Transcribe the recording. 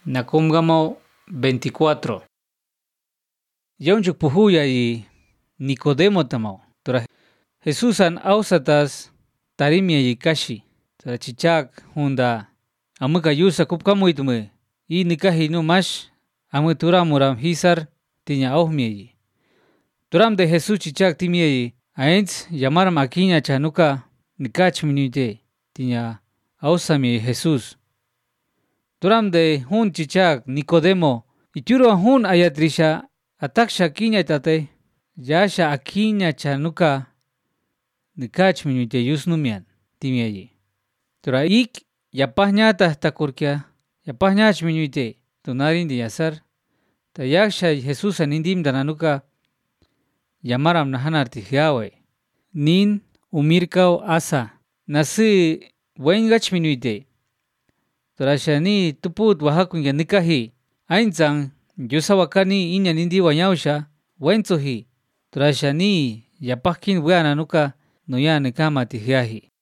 Nakumgamo 24. Yaunchuk puhuya y Nicodemo tamao. Tora Jesusan ausatas tarimia y kashi. Tora chichak hunda amuka yusa kupkamuitume. Y nikahi no mash amu turamuram hisar tinya auhmia y. Turam de Jesús chichak timia y aents llamaram akinya chanuka nikach minuite tinya ausamia Jesús. Turam de hun chichak Nicodemo ituro hun ayatrisha ataksha kinya tate yasha akinya chanuka nikach minuite yusnumian timiayi. Tura ik yapahnyata takurkia yapahnyach minuite tunarin di yasar ta yaksha Jesús anindim dananuka llamaram nahanar tihiawe nin umirkau asa nasi waingach minuite. Turashani tuput wahakun nikahi ainzang yusawakani inya nindi wanyausha wenzuhi turashani yapahkin weananuka noya nikama tihiahi.